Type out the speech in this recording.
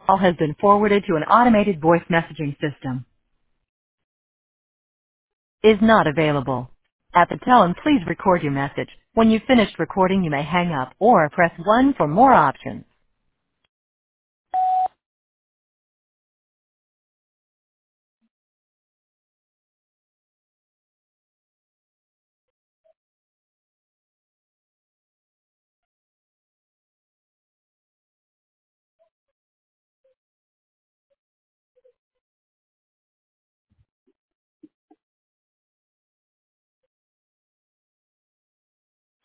Call has been forwarded to an automated voice messaging system. Is not available. At the tone, please record your message. When you've finished recording, you may hang up or press 1 for more options.